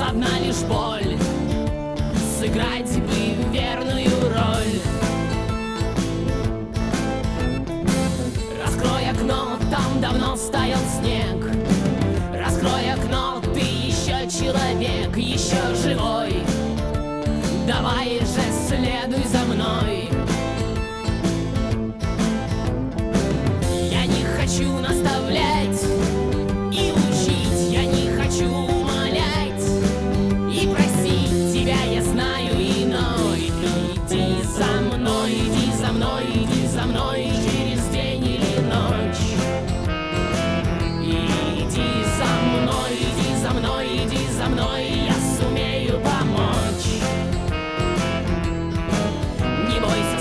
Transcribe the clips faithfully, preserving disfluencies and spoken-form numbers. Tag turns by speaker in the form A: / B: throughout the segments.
A: одна лишь боль. Сыграть бы верную роль. Раскрой окно, там давно стоял снег. Раскрой окно, ты еще человек, еще живой. Давай же следуй за мной. Я не хочу наставлять и учить, я не хочу умолять и просить тебя, я знаю иной. Иди за мной, иди за мной, иди за мной через день или ночь. Иди за мной, иди за мной, иди за мной, я сумею помочь. Не бойся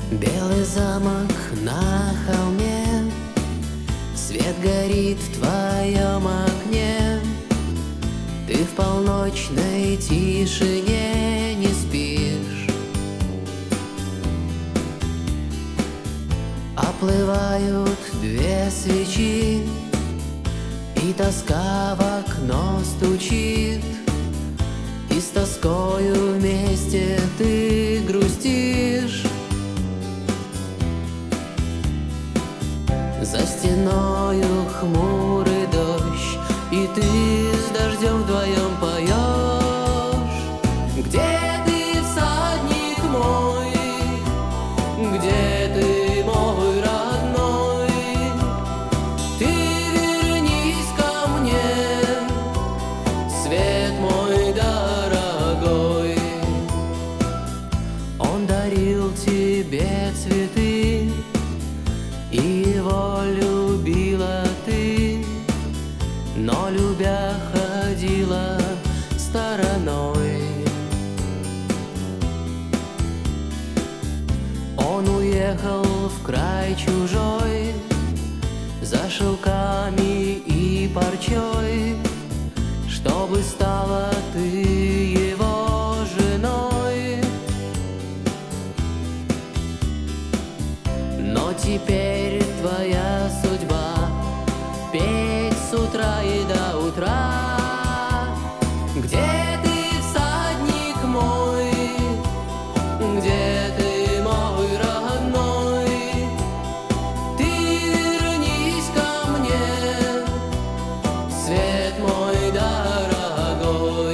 B: Белый замок на холме, свет горит в твоем окне. Ты в полночной тишине не спишь. Оплывают две свечи, и тоска в окно стучит. И с тоскою вместе ты грустишь. За стеною хмурый дождь, и ты с дождем вдвоем поешь. Где ты, всадник мой? Где ты, мой родной? Ты вернись ко мне, свет мой дорогой. Он дарил тебе цветы, и его любила ты, но, любя, ходила стороной. Он уехал в край чужой, за шелками и парчой, чтобы стала ты его женой. Но теперь твоя судьба — петь с утра и до утра. Где ты, всадник мой? Где ты, мой родной? Ты вернись ко мне, свет мой дорогой.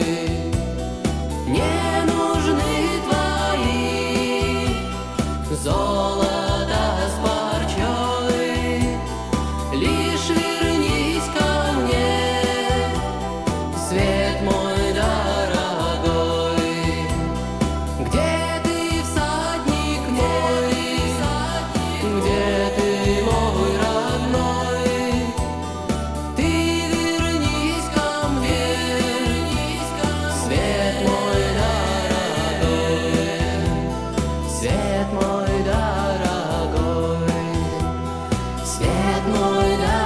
B: Не нужны твои золото с парчой, лишь вернись ко мне, свет мой дорогой. Где ты, всадник мой? Где ты, мой родной? Ты вернись ко мне, свет мой дорогой, свет мой дорогой, свет мой дорогой.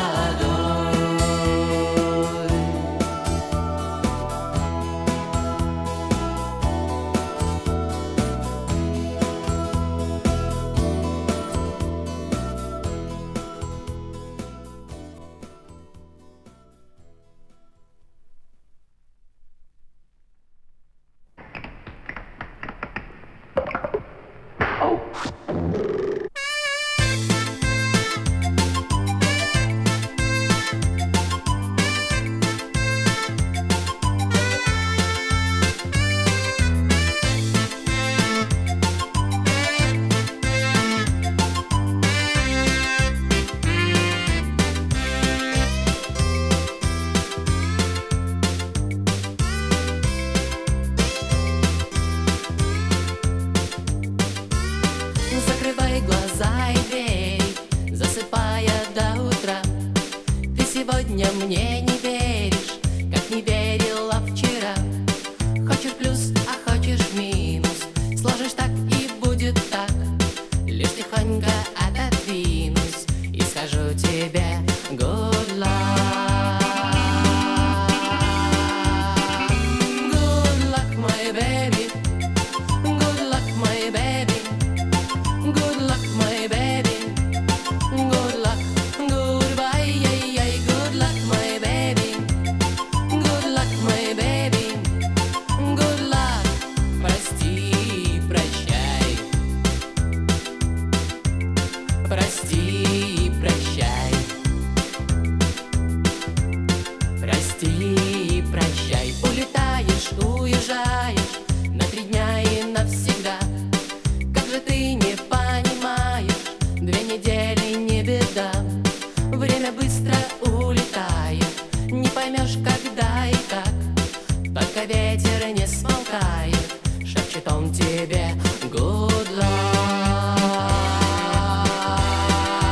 B: Закрывай глаза и дверь, засыпая до утра. Ты сегодня мне не веришь, как не верила вчера. Хочешь плюс, а хочешь минус, сложишь так и будет так. Лишь тихонько отодвинусь и скажу тебе good luck. Good luck, my baby. Good luck, my baby. Good luck, my baby. Good luck, goodbye, yeah, yeah. Good luck, my baby. Good luck, my baby. Good luck, прости, прощай. Прости, прощай. Прости, прощай. Улетаешь, уезжаешь на три дня и навсегда. Как же ты не понимаешь, две недели не беда. Время быстро улетает, не поймешь, когда и как. Только ветер не смолкает, шепчет он тебе good luck.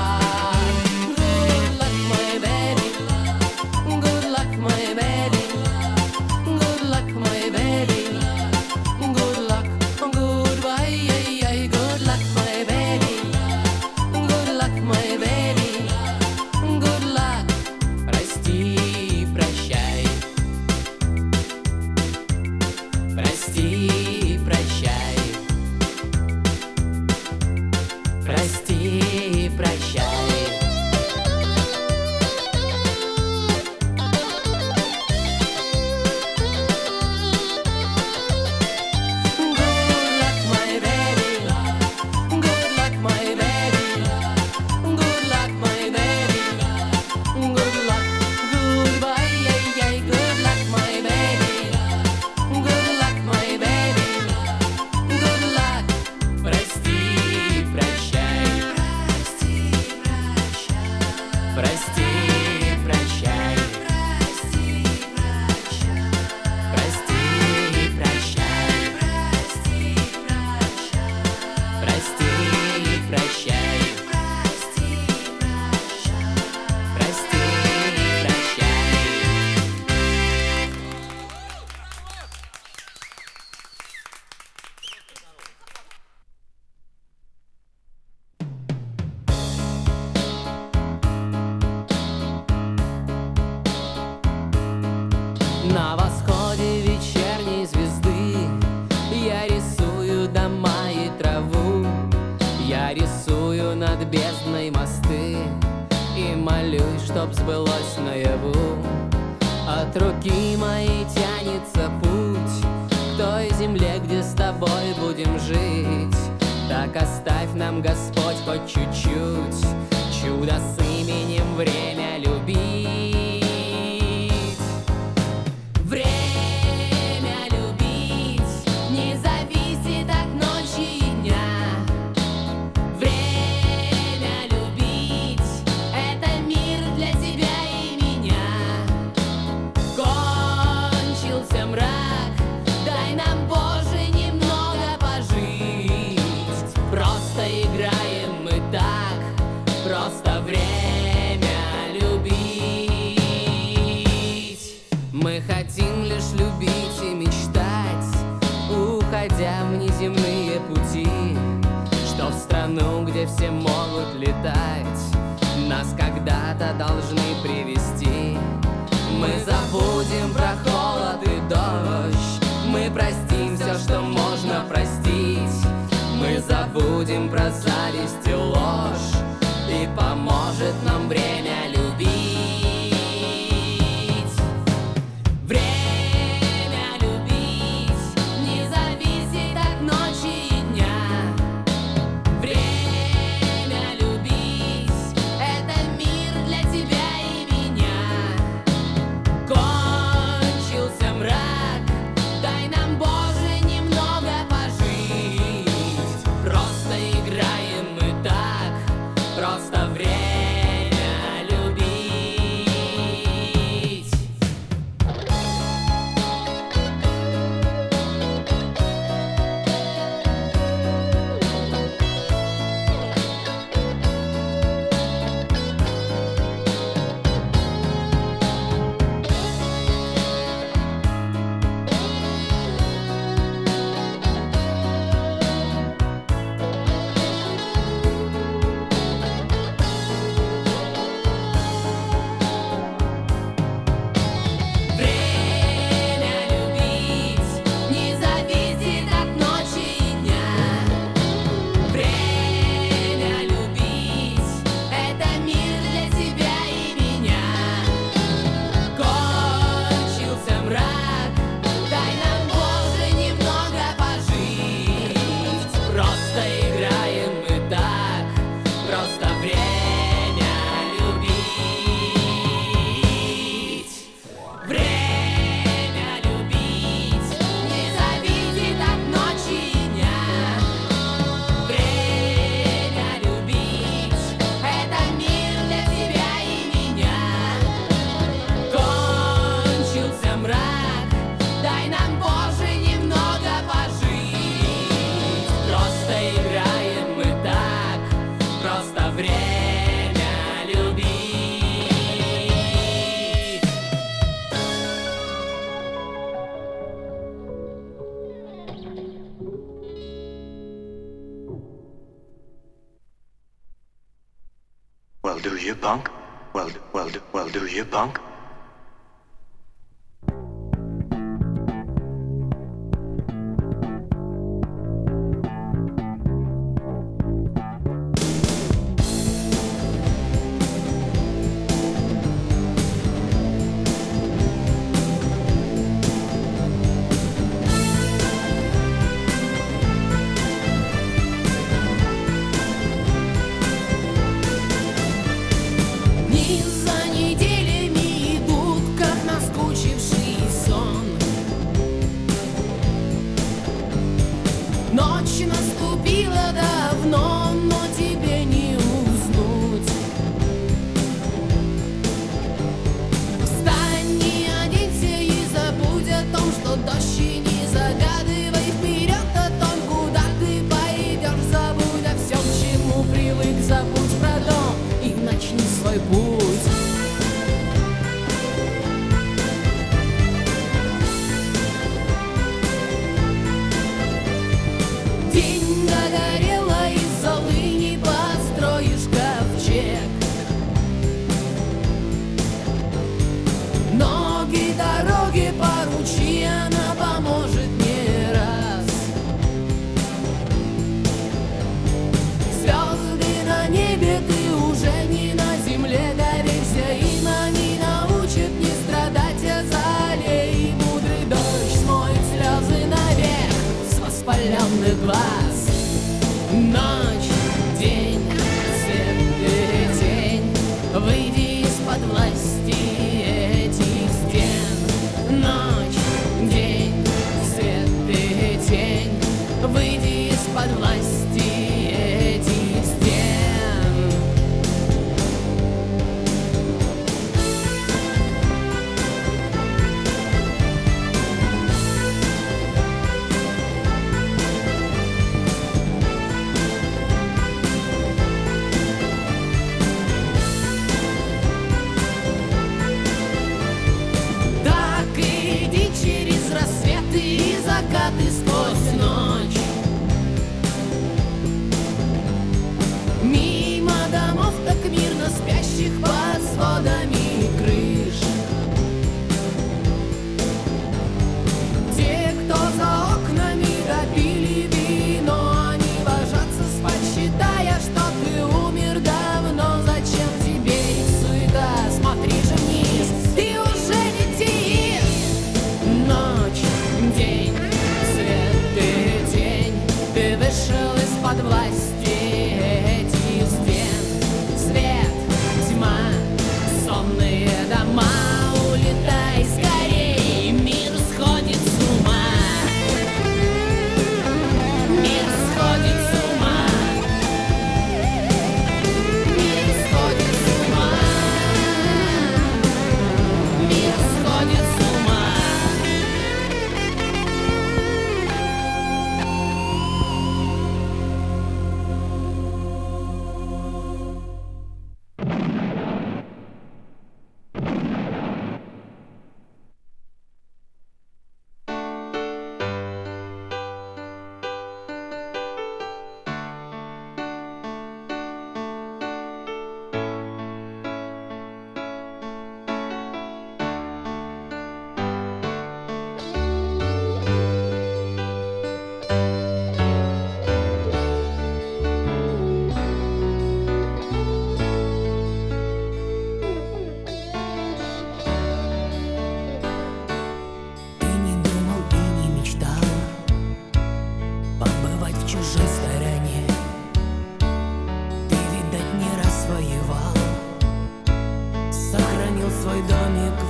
B: прости, прощай. На восходе вечерней звезды я рисую дома и траву, я рисую над бездной мосты и молюсь, чтоб сбылось наяву. От руки моей тянется путь к той земле, где с тобой будем жить. Так оставь нам, Господь, хоть чуть-чуть чудо с именем время любить. Время любить не зависит от ночи и дня. Время любить — это мир для тебя и меня. Кончился мрак, дай нам, Боже, немного пожить. Просто играем мы так, просто время любить. Мы хотим лишь любить и мечтать, уходя в неземные пути, что в страну, где все могут летать, нас когда-то должны привести. Мы забудем про холод и дождь, мы простим все, что можно простить. Мы забудем про зависть и ложь, и поможет нам время любить. Время любить не зависит от ночи и дня. Время любить — это мир для тебя и меня. Кончился мрак, дай нам, Боже, немного пожить. Просто играем мы так, просто время любить. Время любить не зависит от ночи и дня. Время любить — это мир для тебя и меня. Кончился мрак, дай нам, Боже, немного пожить. Просто играем мы так, просто время любить. Время любить не зависит от ночи и дня. Время любить — это мир для тебя и меня. Кончился мрак, дай нам, Боже, немного пожить. Просто играем мы так, просто время любить.
C: Well, do you, punk? Well, well, do- well, do you, punk?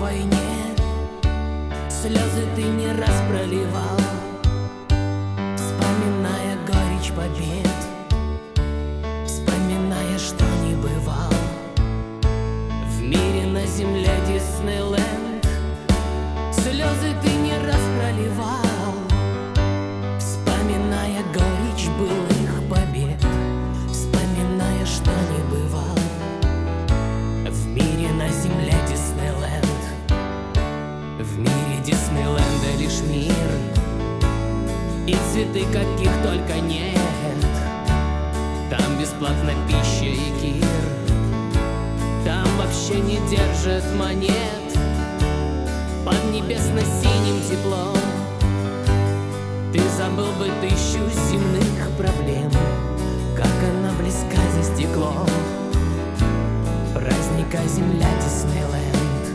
A: войне слезы ты не раз проливал, вспоминая горечь побед, вспоминая, что не бывал в мире на земле Диснейленд. Слезы ты не раз проливал, вспоминая горечь былых побед, вспоминая, что не бывал в мире на земле Диснейленд. В мире Диснейленда лишь мир и цветы, каких только нет. Там бесплатно пища и кир, там вообще не держат монет. Под небесно-синим теплом ты забыл бы тысячу земных проблем, как она близка за стеклом праздника земля Диснейленд.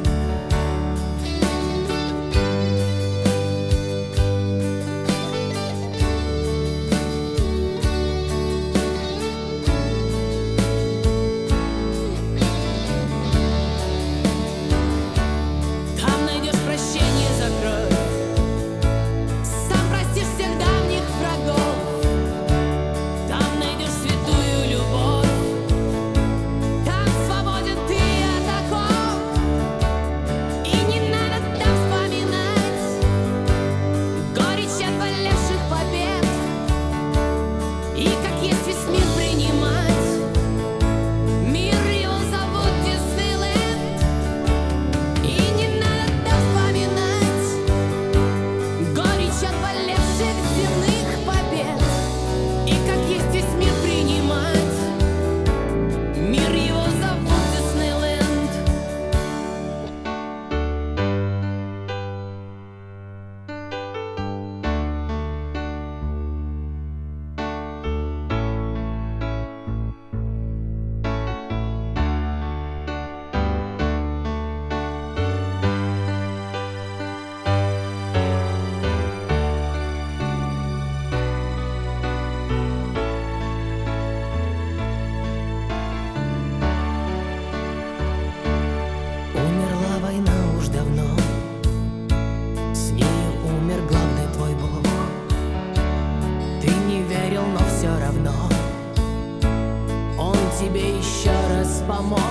A: Тебе еще раз помог.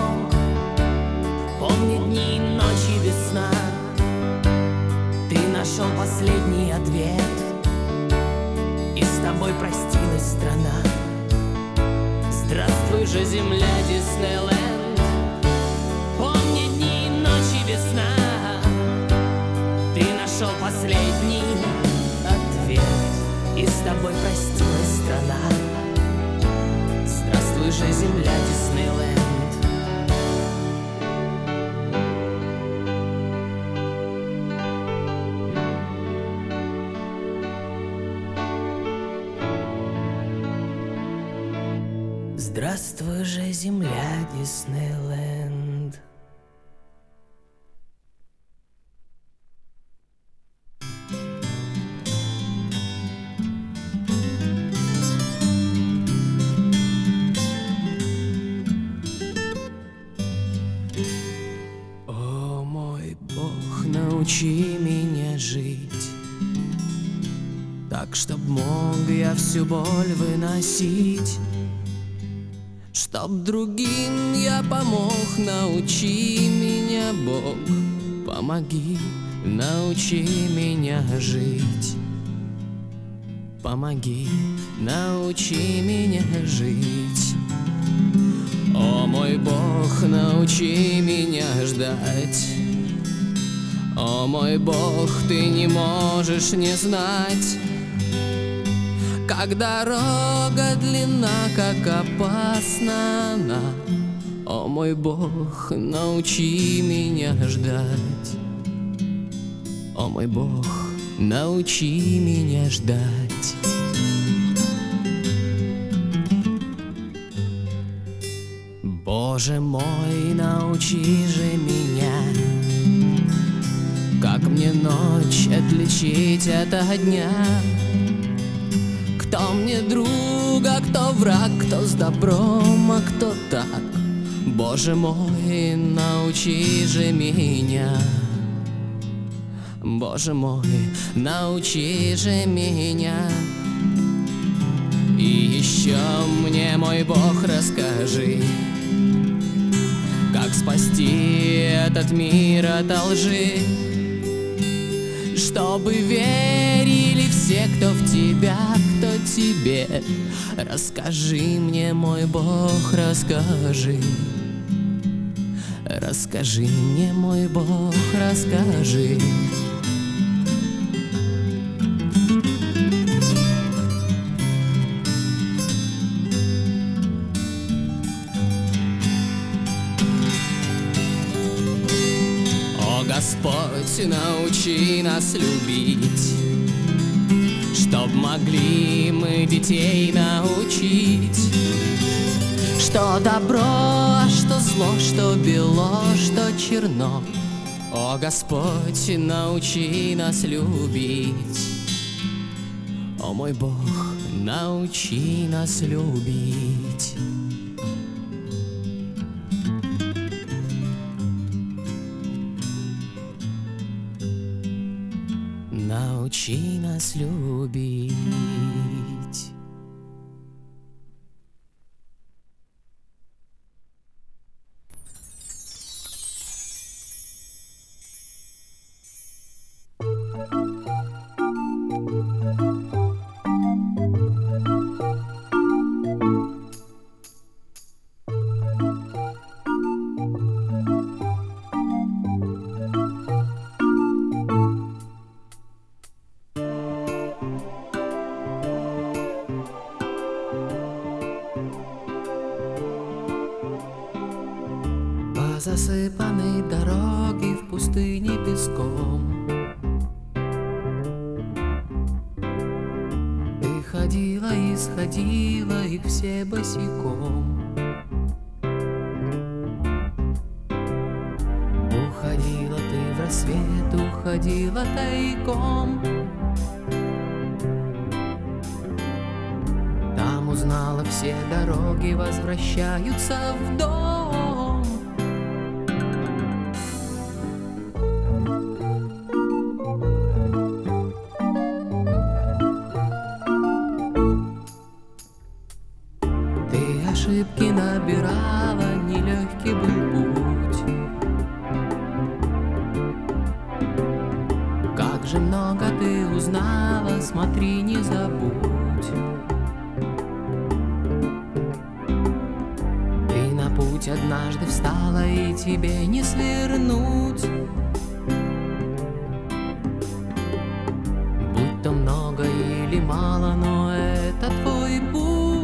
A: Помни дни и ночи без сна. Ты нашел последний ответ, и с тобой простилась страна. Здравствуй же, земля Диснейленд. Помни дни и ночи без сна. Ты нашел последний ответ, и с тобой простилась страна. Здравствуй же, земля Диснейленд. Здравствуй же, земля Диснейленд. Научи меня жить так, чтоб мог я всю боль выносить, чтоб другим я помог. Научи меня, Бог, помоги, научи меня жить. Помоги, научи меня жить. О мой Бог, научи меня ждать. О мой Бог, ты не можешь не знать, как дорога длинна, как опасна она. О мой Бог, научи меня ждать. О мой Бог, научи меня ждать. Боже мой, научи же меня, как мне ночь отличить от дня. Кто мне друг, а кто враг, кто с добром, а кто так. Боже мой, научи же меня.
B: Боже мой, научи же меня. И еще мне, мой Бог, расскажи, как спасти этот мир от лжи, чтобы верили все, кто в тебя, кто тебе. Расскажи мне, мой Бог, расскажи. Расскажи мне, мой Бог, расскажи. О, Господь, научи нас любить, чтоб могли мы детей научить, что добро, а что зло, что бело, что черно. О, Господь, научи нас любить. О, мой Бог, научи нас любить. Научи нас любить. По засыпанной дороге в пустыне песком ты ходила и сходила их все босиком. Уходила ты в рассвет, уходила тайком. Там узнала, все дороги возвращаются в дом. Ошибки набирала, нелегкий был путь. Как же много ты узнала, смотри, не забудь. Ты на путь однажды встала, и тебе не свернуть. Будь то много или мало, но это твой путь.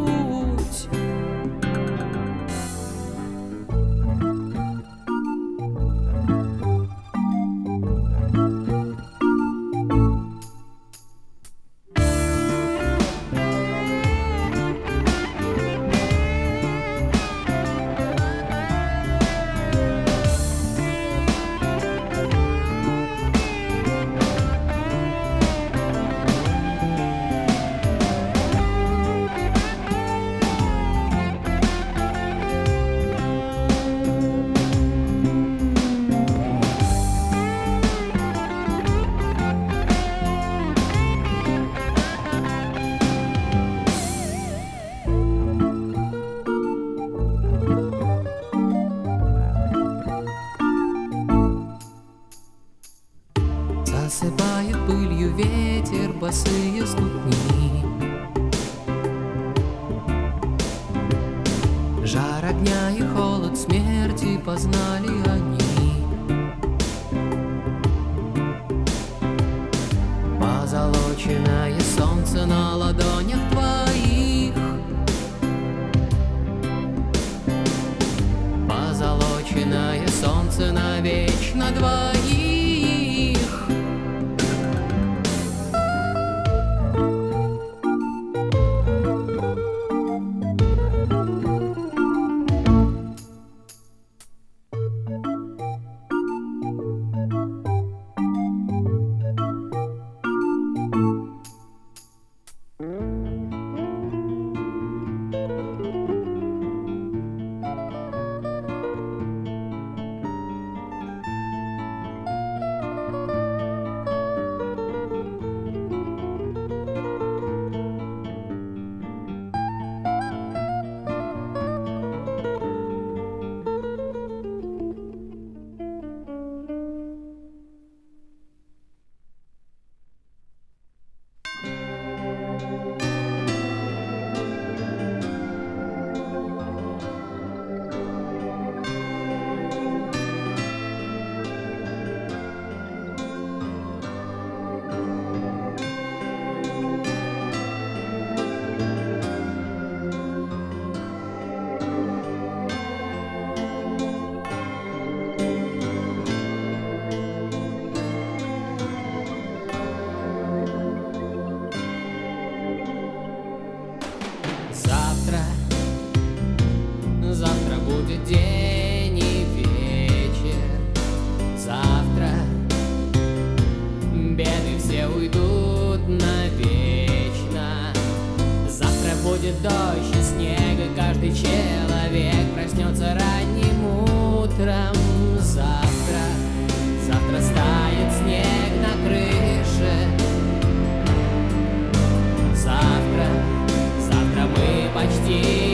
B: Засыпает пылью ветер босые ступни. Жар огня и холод смерти познали они. Позолоченное солнце на ладонях твоих. Позолоченное солнце навечно двоих.
A: проснется ранним утром. Завтра, завтра стает снег на крыше. Завтра, завтра мы почти